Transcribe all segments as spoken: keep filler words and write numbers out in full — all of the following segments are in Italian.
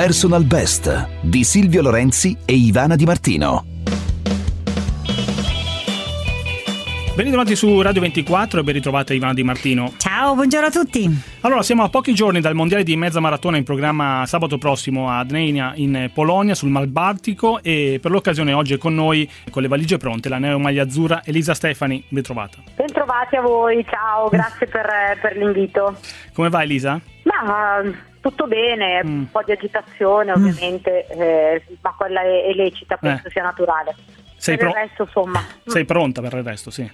Personal Best di Silvio Lorenzi e Ivana Di Martino. Ben ritrovati su Radio ventiquattro e ben ritrovata Ivana Di Martino. Ciao, buongiorno a tutti. Allora, siamo a pochi giorni dal mondiale di mezza maratona in programma sabato prossimo a Dnejna in Polonia sul Mar Baltico, e per l'occasione oggi è con noi con le valigie pronte la neomaglia azzurra Elisa Stefani. Ben trovata. Ben trovati a voi, ciao, grazie per, per l'invito. Come va Elisa? Ma tutto bene, mm. un po' di agitazione ovviamente, mm. eh, ma quella è, è lecita, penso eh. sia naturale. Sei per pro- il resto, insomma. Sei pronta per il resto, sì.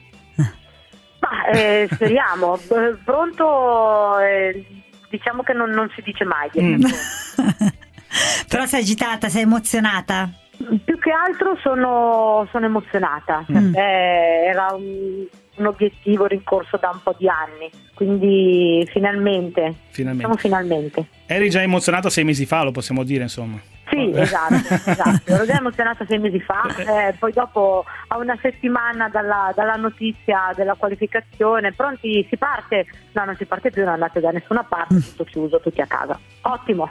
Ma eh, speriamo. Pronto, eh, diciamo che non, non si dice mai. Mm. Però sei agitata, sei emozionata? Più che altro sono, sono emozionata. Mm. Eh, era un, un obiettivo rincorso da un po' di anni, quindi finalmente. Finalmente. Siamo finalmente. Eri già emozionata sei mesi fa, lo possiamo dire, insomma. Sì, esatto, esatto. Ero già emozionata sei mesi fa, eh, poi dopo a una settimana dalla, dalla notizia della qualificazione, pronti, si parte? No, non si parte più, non andate da nessuna parte, tutto chiuso, tutti a casa. Ottimo.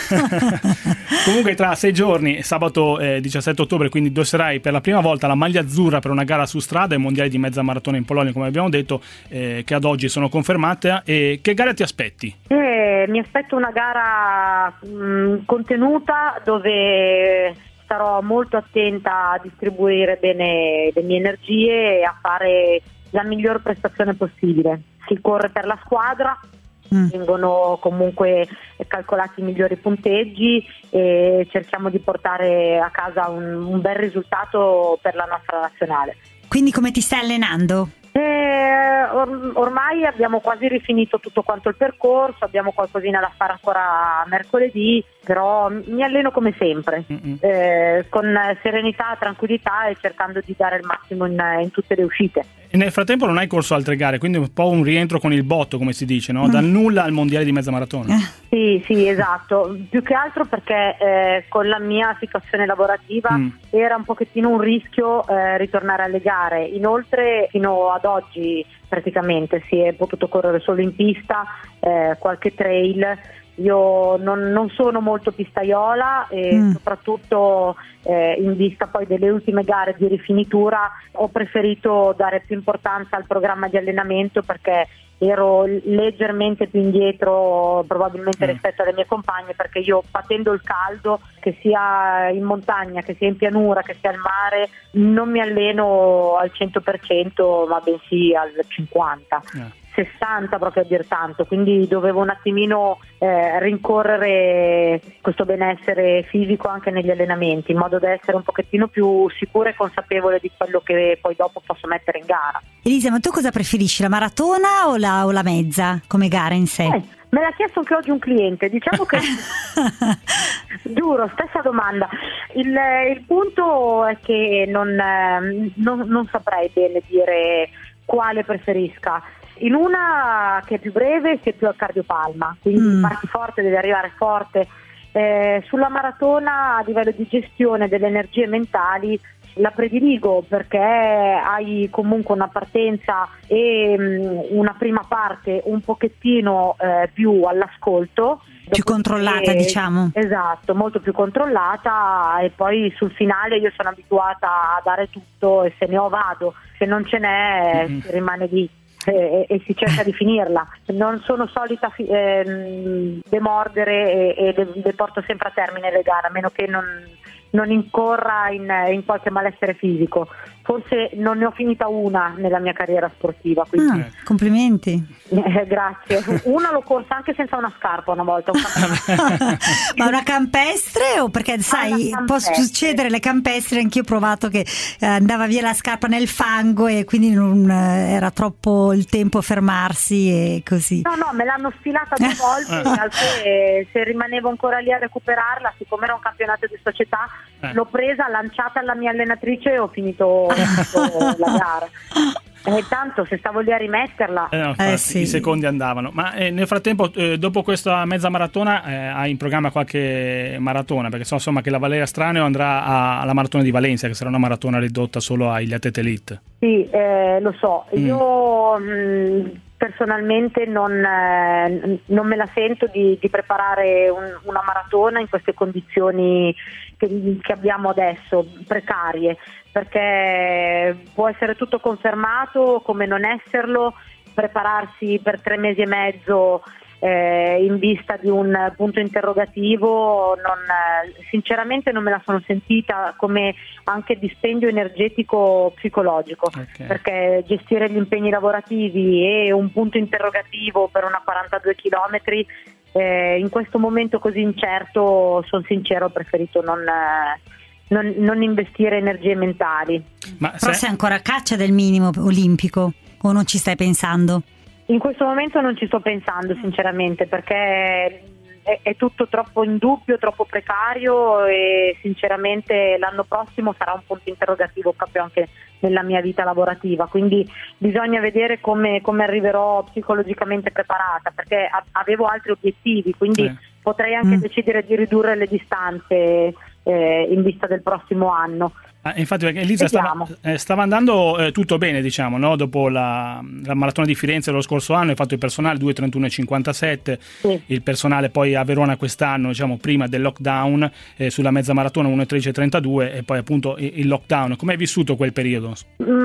Comunque tra sei giorni, sabato eh, diciassette ottobre, quindi indosserai per la prima volta la maglia azzurra per una gara su strada ai mondiali di mezza maratona in Polonia, come abbiamo detto, eh, che ad oggi sono confermate. E che gara ti aspetti? Eh, mi aspetto una gara mh, contenuta, dove starò molto attenta a distribuire bene le mie energie e a fare la miglior prestazione possibile. Si corre per la squadra, mm. vengono comunque calcolati i migliori punteggi e cerchiamo di portare a casa un, un bel risultato per la nostra nazionale. Quindi come ti stai allenando? Eh, or- ormai abbiamo quasi rifinito tutto quanto il percorso, abbiamo qualcosina da fare ancora mercoledì, però mi alleno come sempre, eh, con serenità, tranquillità e cercando di dare il massimo in, in tutte le uscite. E nel frattempo non hai corso altre gare, quindi un po' un rientro con il botto, come si dice, no? Dal nulla al mondiale di mezza maratona. Sì, sì, esatto, più che altro perché eh, con la mia situazione lavorativa mm. era un pochettino un rischio eh, ritornare alle gare. Inoltre fino ad oggi praticamente si è potuto correre solo in pista, eh, qualche trail. Io non, non sono molto pistaiola e mm. soprattutto eh, in vista poi delle ultime gare di rifinitura ho preferito dare più importanza al programma di allenamento, perché ero leggermente più indietro probabilmente mm. rispetto alle mie compagne, perché io, patendo il caldo, che sia in montagna, che sia in pianura, che sia al mare, non mi alleno al cento per cento ma bensì al cinquanta per cento. Yeah. sessanta proprio a dir tanto, quindi dovevo un attimino eh, rincorrere questo benessere fisico anche negli allenamenti, in modo da essere un pochettino più sicura e consapevole di quello che poi dopo posso mettere in gara. Elisa, ma tu cosa preferisci, la maratona o la, o la mezza come gara in sé? Eh, me l'ha chiesto anche oggi un cliente, diciamo che giuro, stessa domanda. Il, il punto è che non, non, non saprei bene dire quale preferisca. In una che è più breve si è più al cardiopalma, quindi mm. parti forte, devi arrivare forte. Eh, sulla maratona, a livello di gestione delle energie mentali, la prediligo perché hai comunque una partenza e um, una prima parte un pochettino eh, più all'ascolto, più controllata, che, diciamo. Esatto, molto più controllata, e poi sul finale io sono abituata a dare tutto e se ne ho vado, se non ce n'è mm-hmm. si rimane lì. E, e si cerca di finirla. Non sono solita fi- ehm, demordere e, e le, le porto sempre a termine le gare, a meno che non, non incorra in, in qualche malessere fisico. Forse non ne ho finita una nella mia carriera sportiva, quindi ah, complimenti. Eh, grazie. Una l'ho corsa anche senza una scarpa una volta. Un Ma una campestre, o perché sai, ah, può succedere le campestri, anch'io ho provato che eh, andava via la scarpa nel fango e quindi non eh, era troppo il tempo a fermarsi e così. No, no, me l'hanno sfilata due volte, in realtà se, se rimanevo ancora lì a recuperarla, siccome era un campionato di società, eh. l'ho presa, lanciata alla mia allenatrice e ho finito la gara. E eh, tanto se stavo lì a rimetterla eh no, infatti, eh sì. i secondi andavano. Ma eh, nel frattempo eh, dopo questa mezza maratona eh, hai in programma qualche maratona? Perché so insomma che la Valeria Straneo andrà a, alla maratona di Valencia, che sarà una maratona ridotta solo agli atleti elite. Sì, eh, lo so. mm. Io mh, personalmente non, eh, non me la sento di, di preparare un, una maratona in queste condizioni che, che abbiamo adesso, precarie, perché può essere tutto confermato come non esserlo, prepararsi per tre mesi e mezzo eh, in vista di un punto interrogativo, non, eh, sinceramente non me la sono sentita, come anche dispendio energetico psicologico, okay. Perché gestire gli impegni lavorativi e un punto interrogativo per una quarantadue chilometri eh, in questo momento così incerto, sono sincero, ho preferito non, eh, non, non investire energie mentali. Ma Però se... sei ancora a caccia del minimo olimpico o non ci stai pensando? In questo momento non ci sto pensando sinceramente, perché è, è tutto troppo in dubbio, troppo precario, e sinceramente l'anno prossimo sarà un punto interrogativo proprio anche nella mia vita lavorativa, quindi bisogna vedere come, come arriverò psicologicamente preparata, perché a, avevo altri obiettivi, quindi eh. potrei anche mm. decidere di ridurre le distanze eh, in vista del prossimo anno. Ah, infatti, perché Elisa stava, eh, stava andando eh, tutto bene, diciamo, no? Dopo la, la maratona di Firenze dello scorso anno hai fatto il personale due trentuno e cinquantasette, sì. Il personale poi a Verona quest'anno, diciamo prima del lockdown, eh, sulla mezza maratona uno tredici e trentadue, e poi appunto il, il lockdown. Come hai vissuto quel periodo?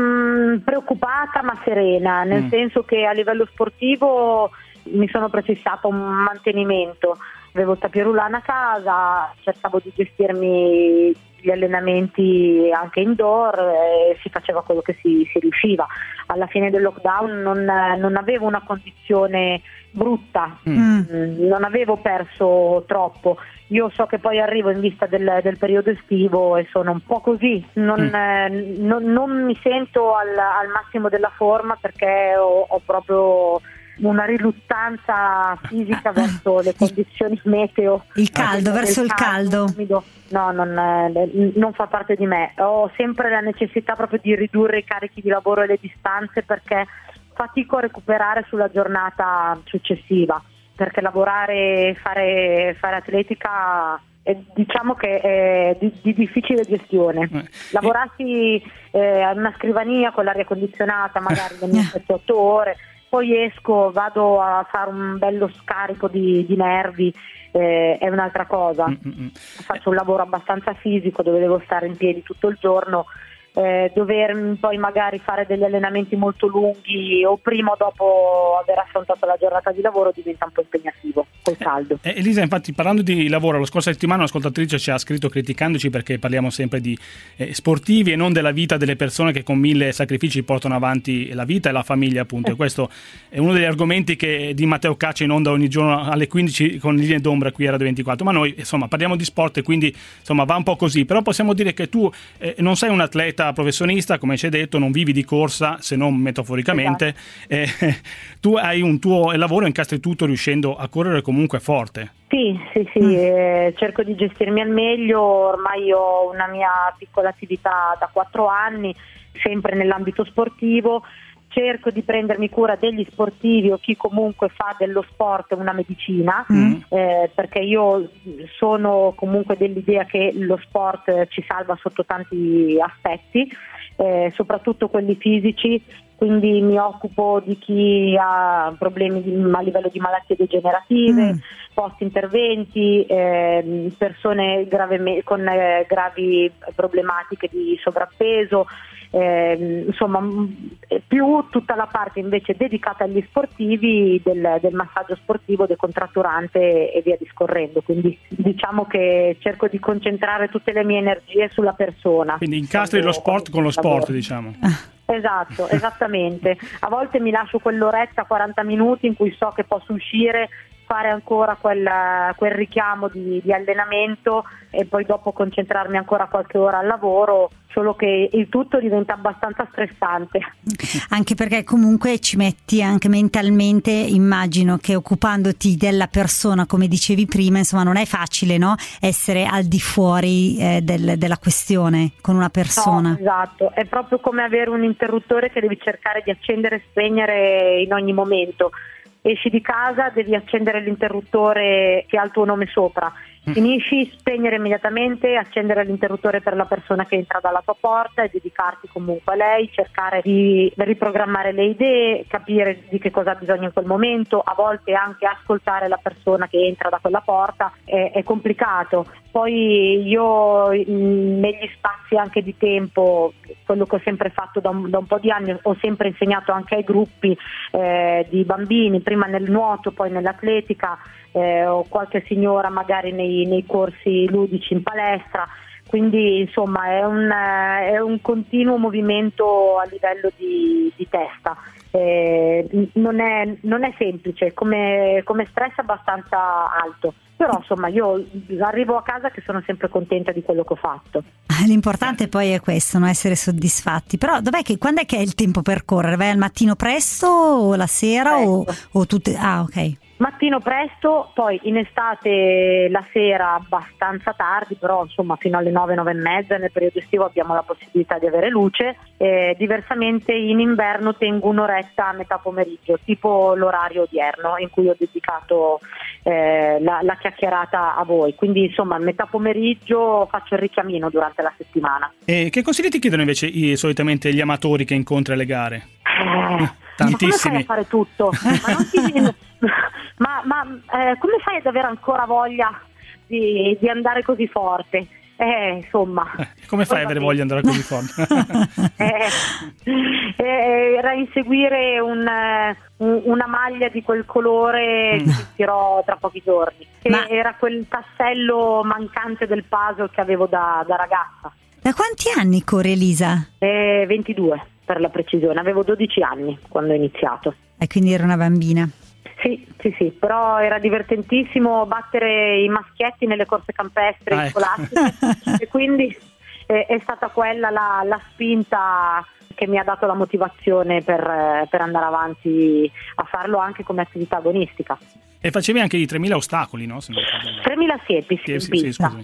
Mm, preoccupata ma serena, nel mm. senso che a livello sportivo mi sono prefissata un mantenimento, avevo il tapirulano a casa, cercavo di gestirmi gli allenamenti anche indoor, e si faceva quello che si, si riusciva. Alla fine del lockdown non, non avevo una condizione brutta, mm. non avevo perso troppo. Io so che poi arrivo in vista del, del periodo estivo e sono un po' così, non, mm. eh, non, non mi sento al, al massimo della forma, perché ho, ho proprio una riluttanza fisica verso le condizioni meteo. Il caldo, verso il caldo. caldo. No, non, eh, non fa parte di me. Ho sempre la necessità proprio di ridurre i carichi di lavoro e le distanze, perché fatico a recuperare sulla giornata successiva, perché lavorare e fare, fare atletica è, diciamo che è di, di difficile gestione. Lavorarsi eh, a una scrivania con l'aria condizionata magari sette otto ore, poi esco, vado a fare un bello scarico di, di nervi, eh, è un'altra cosa. Mm-mm. Faccio un lavoro abbastanza fisico dove devo stare in piedi tutto il giorno, eh, dover poi magari fare degli allenamenti molto lunghi o prima o dopo aver affrontato la giornata di lavoro diventa un po' impegnativo col caldo. Eh, Elisa, infatti, parlando di lavoro, la scorsa settimana un'ascoltatrice ci ha scritto criticandoci perché parliamo sempre di eh, sportivi e non della vita delle persone che con mille sacrifici portano avanti la vita e la famiglia, appunto. Eh. E questo è uno degli argomenti che di Matteo Caccia in onda ogni giorno alle quindici con Linee d'Ombra qui a Radio ventiquattro, ma noi insomma parliamo di sport e quindi insomma va un po' così. Però possiamo dire che tu eh, non sei un atleta professionista, come ci hai detto, non vivi di corsa, se non metaforicamente. Esatto. Eh, tu hai un tuo lavoro, incastri tutto riuscendo a correre comunque forte. Sì, sì, sì, mm. eh, cerco di gestirmi al meglio. Ormai ho una mia piccola attività da quattro anni, sempre nell'ambito sportivo. Cerco di prendermi cura degli sportivi o chi comunque fa dello sport una medicina, mm. eh, perché io sono comunque dell'idea che lo sport ci salva sotto tanti aspetti, eh, soprattutto quelli fisici, quindi mi occupo di chi ha problemi di, a livello di malattie degenerative, mm. post interventi, eh, persone grave, con eh, gravi problematiche di sovrappeso. Eh, insomma più tutta la parte invece dedicata agli sportivi del, del massaggio sportivo, decontratturante e via discorrendo, quindi diciamo che cerco di concentrare tutte le mie energie sulla persona, quindi incastri lo sport con lo sport, diciamo. Esatto, esattamente. A volte mi lascio quell'oretta, quaranta minuti in cui so che posso uscire, fare ancora quel, quel richiamo di, di allenamento e poi dopo concentrarmi ancora qualche ora al lavoro, solo che il tutto diventa abbastanza stressante. Anche perché comunque ci metti anche mentalmente, immagino che occupandoti della persona, come dicevi prima, insomma non è facile, no? Essere al di fuori eh, del, della questione con una persona. No, esatto, è proprio come avere un interruttore che devi cercare di accendere e spegnere in ogni momento. Esci di casa, devi accendere l'interruttore che ha il tuo nome sopra, Finisci, spegnere immediatamente, accendere l'interruttore per la persona che entra dalla tua porta e dedicarti comunque a lei, cercare di riprogrammare le idee, capire di che cosa ha bisogno in quel momento, a volte anche ascoltare la persona che entra da quella porta è, è complicato. Poi io negli spazi anche di tempo, quello che ho sempre fatto da un, da un po' di anni, ho sempre insegnato anche ai gruppi eh, di bambini, prima nel nuoto, poi nell'atletica, eh, o qualche signora magari nei, nei corsi ludici in palestra, quindi insomma è un, è un continuo movimento a livello di, di testa. Eh, non, è, non è semplice, come, come stress abbastanza alto, però insomma io arrivo a casa che sono sempre contenta di quello che ho fatto. L'importante poi è questo, no? Essere soddisfatti. Però dov'è che, quando è che è il tempo per correre? Vai al mattino presto o la sera o, o tutte? Ah, ok. Mattino presto, poi in estate la sera abbastanza tardi, però insomma fino alle nove, nove e mezza, nel periodo estivo abbiamo la possibilità di avere luce, eh, diversamente in inverno tengo un'oretta a metà pomeriggio, tipo l'orario odierno in cui ho dedicato eh, la, la chiacchierata a voi, quindi insomma a metà pomeriggio faccio il richiamino durante la settimana. E che consigli ti chiedono invece i, solitamente gli amatori che incontri alle gare? Eh, Tantissimi. Ma come fai a fare tutto? Ma, non ti, ma, ma eh, come fai ad avere ancora voglia di, di andare così forte? Eh, insomma. Eh, come fai ad avere voglia di andare così forte? eh, eh, era inseguire un, un, una maglia di quel colore mm. che tirò tra pochi giorni. Che ma... era quel tassello mancante del puzzle che avevo da, da ragazza. Da quanti anni corre Elisa? Eh, ventidue per la precisione, avevo dodici anni quando ho iniziato. E quindi era una bambina? Sì, sì, sì, però era divertentissimo battere i maschietti nelle corse campestri ah, scolastiche e quindi eh, è stata quella la, la spinta che mi ha dato la motivazione per, per andare avanti a farlo anche come attività agonistica. E facevi anche i tremila ostacoli, no? Se non tremila siepi, sì, sì, sì, scusami.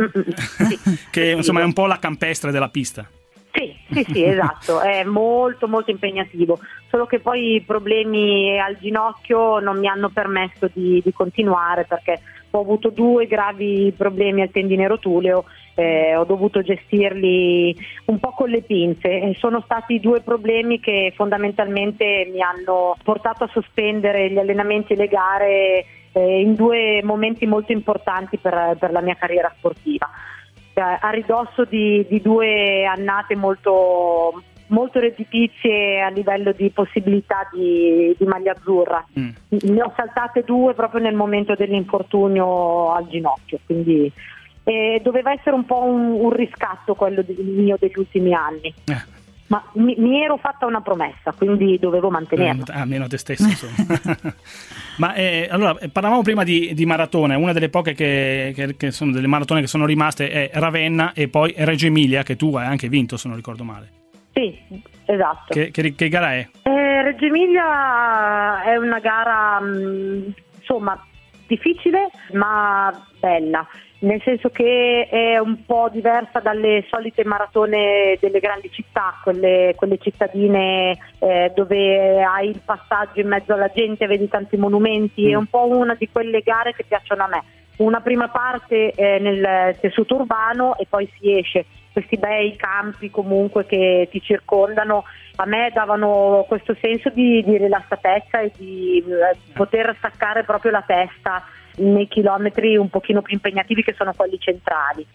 sì. Che insomma è un po' la campestre della pista. Sì, sì, sì, esatto, è molto molto impegnativo, solo che poi i problemi al ginocchio non mi hanno permesso di, di continuare, perché ho avuto due gravi problemi al tendine rotuleo, eh, ho dovuto gestirli un po' con le pinze e sono stati due problemi che fondamentalmente mi hanno portato a sospendere gli allenamenti e le gare eh, in due momenti molto importanti per, per la mia carriera sportiva. A ridosso di, di due annate molto, molto redditizie a livello di possibilità di, di maglia azzurra. Mm. Ne ho saltate due proprio nel momento dell'infortunio al ginocchio, quindi eh, doveva essere un po' un, un riscatto quello di, mio degli ultimi anni. Eh. Ma mi, mi ero fatta una promessa, quindi dovevo mantenerla. Ah, meno te stesso, insomma. Ma eh, allora parlavamo prima di, di maratone. Una delle poche che, che, che sono delle maratone che sono rimaste è Ravenna e poi Reggio Emilia, che tu hai anche vinto, se non ricordo male. Sì, esatto. Che, che, che gara è? Eh, Reggio Emilia è una gara mh, insomma difficile ma bella, nel senso che è un po' diversa dalle solite maratone delle grandi città, quelle, quelle cittadine eh, dove hai il passaggio in mezzo alla gente, vedi tanti monumenti, mm. è un po' una di quelle gare che piacciono a me. Una prima parte eh, nel tessuto urbano e poi si esce, questi bei campi comunque che ti circondano, a me davano questo senso di, di rilassatezza e di eh, poter staccare proprio la testa nei chilometri un pochino più impegnativi che sono quelli centrali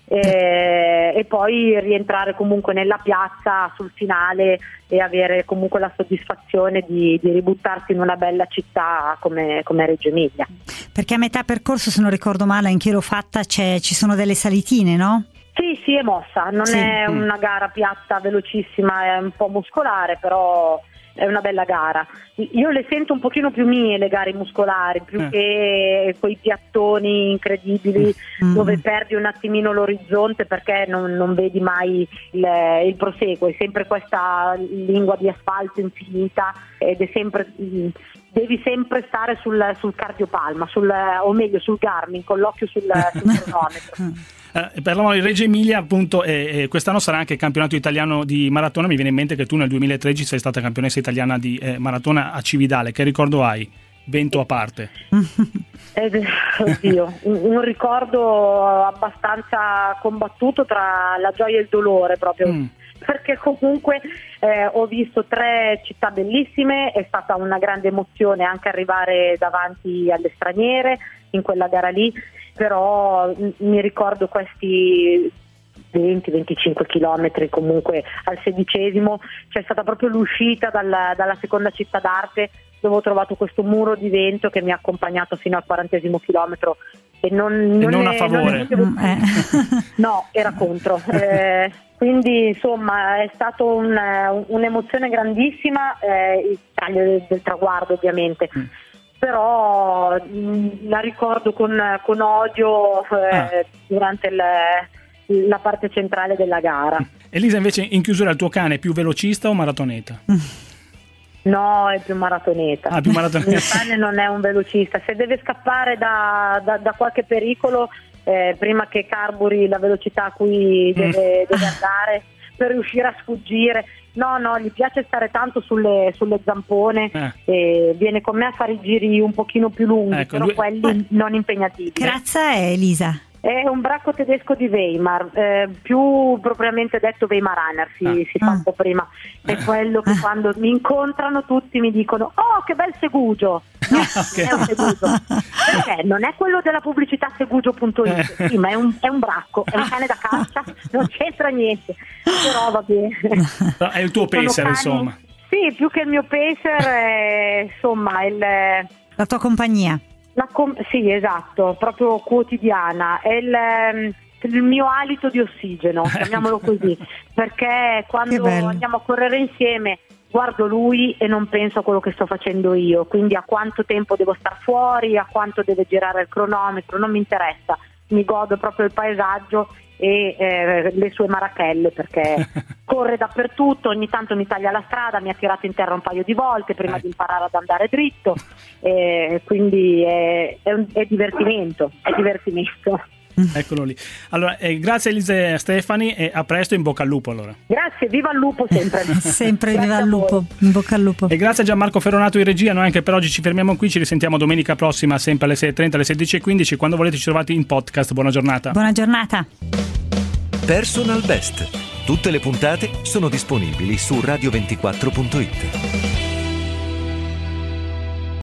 e, e poi rientrare comunque nella piazza sul finale e avere comunque la soddisfazione di, di ributtarsi in una bella città come, come Reggio Emilia. Perché a metà percorso, se non ricordo male, anche io l'ho fatta, c'è, ci sono delle salitine, no? Sì, sì, è mossa, non sì. è una gara piatta velocissima, è un po' muscolare, però è una bella gara. Io le sento un pochino più mie le gare muscolari, più eh. che quei piattoni incredibili mm. dove perdi un attimino l'orizzonte perché non, non vedi mai il, il proseguo, è sempre questa lingua di asfalto infinita ed è sempre... devi sempre stare sul, sul cardiopalma, sul, o meglio sul Garmin, con l'occhio sul, sul cronometro. Eh, parlavamo di Reggio Emilia, appunto, e, e quest'anno sarà anche il campionato italiano di maratona. Mi viene in mente che tu nel duemilatredici sei stata campionessa italiana di eh, maratona a Cividale. Che ricordo hai? Vento a parte. Eh, oddio, un, un ricordo abbastanza combattuto tra la gioia e il dolore proprio. Mm. Perché comunque eh, ho visto tre città bellissime, è stata una grande emozione anche arrivare davanti alle straniere in quella gara lì, però m- mi ricordo questi venti venticinque chilometri comunque al sedicesimo, c'è stata proprio l'uscita dalla, dalla seconda città d'arte, dove ho trovato questo muro di vento che mi ha accompagnato fino al quarantesimo chilometro e non, non, e non è, a favore non è, no, era contro. eh, Quindi insomma è stata un, un'emozione grandissima, eh, il taglio del, del traguardo ovviamente, mm. però mh, la ricordo con, con odio eh, ah. durante il, la parte centrale della gara. Elisa, invece in chiusura il tuo cane è più velocista o maratoneta? No, è più maratoneta. Ah, più maratoneta. Il mio cane non è un velocista, se deve scappare da, da, da qualche pericolo Eh, prima che carburi la velocità a cui deve, deve andare per riuscire a sfuggire. No, no, gli piace stare tanto sulle, sulle zampone eh. e viene con me a fare i giri un pochino più lunghi, ecco, però lui... quelli non impegnativi. Che razza è, Elisa? È un bracco tedesco di Weimar, eh, più propriamente detto Weimaraner, si, ah. si fa un po' prima. È quello che quando mi incontrano tutti mi dicono: oh, che bel segugio! No, okay. Non è un segugio. Perché non è quello della pubblicità segugio punto it, sì, ma è un, è un bracco, è un cane da caccia, non c'entra niente. Però va bene. È il tuo pacer, insomma. Sì, più che il mio pacer, è, insomma, il... la tua compagnia. La com- sì, esatto, proprio quotidiana, è il, il mio alito di ossigeno, chiamiamolo così, perché quando andiamo a correre insieme guardo lui e non penso a quello che sto facendo io, quindi a quanto tempo devo star fuori, a quanto deve girare il cronometro, non mi interessa, mi godo proprio il paesaggio e eh, le sue marachelle, perché corre dappertutto, ogni tanto mi taglia la strada, mi ha tirato in terra un paio di volte prima di imparare ad andare dritto, e quindi è, è, un, è divertimento, è divertimento. Eccolo lì. Allora, eh, grazie Elisa Stefani e a presto, in bocca al lupo allora. Grazie, viva il lupo sempre. Sempre viva il lupo, in bocca al lupo. E grazie a Gianmarco Ferronato in regia. Noi anche per oggi ci fermiamo qui, ci risentiamo domenica prossima sempre alle sei e trenta, alle sedici e qudici, quando volete ci trovate in podcast. Buona giornata. Buona giornata. Personal Best. Tutte le puntate sono disponibili su radio ventiquattro punto it.